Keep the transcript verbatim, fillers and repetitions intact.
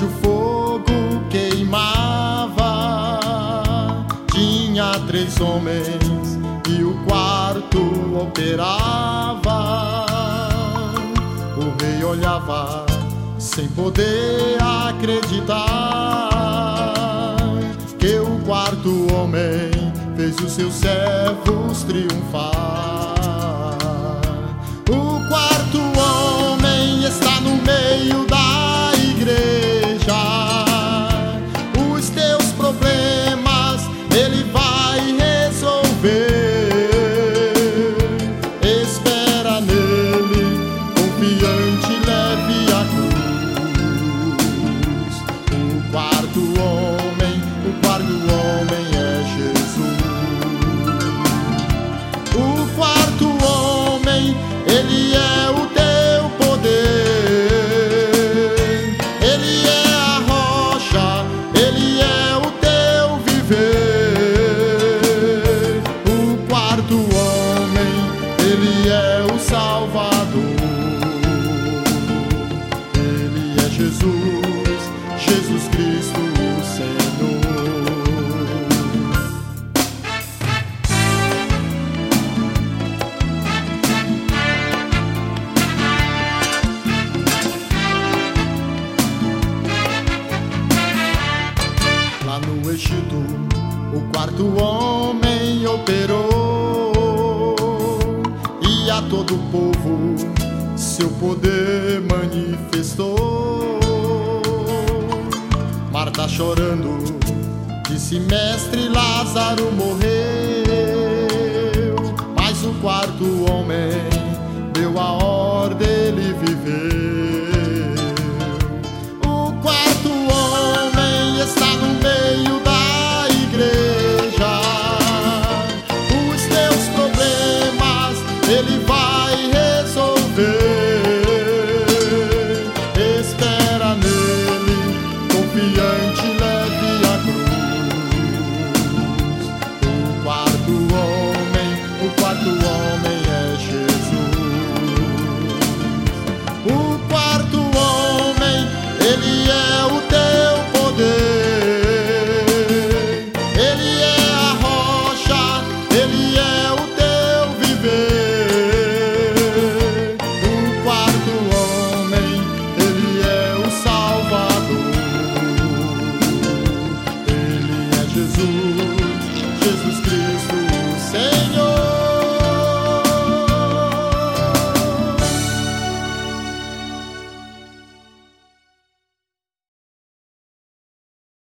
o fogo queimava, tinha três homens e o quarto operava. O rei olhava sem poder acreditar que o quarto homem fez os seus servos triunfar. O quarto homem está no meio da igreja. Os teus problemas ele vai resolver. Espera nele, confiante, leve a cruz. O quarto homem, o quarto homem é Jesus. O quarto homem, ele é o teu poder. Ele é a rocha, ele é o teu viver. O quarto homem, ele é o Salvador. Ele é Jesus, Jesus Cristo, o Senhor. Lá no Egito, o quarto homem operou e a todo o povo seu poder manifestou. Marta chorando disse: mestre, Lázaro morreu, mas o quarto homem deu a ordem, ele viveu. O quarto homem está no meio da igreja. Os teus problemas ele vai resolver. Espera nele, confiante, leve a cruz. O quarto homem, o quarto homem é Jesus. O quarto homem, ele é o teu poder. Ele é a rocha, ele é o teu viver. O quarto homem, ele é o Salvador. Ele é Jesus.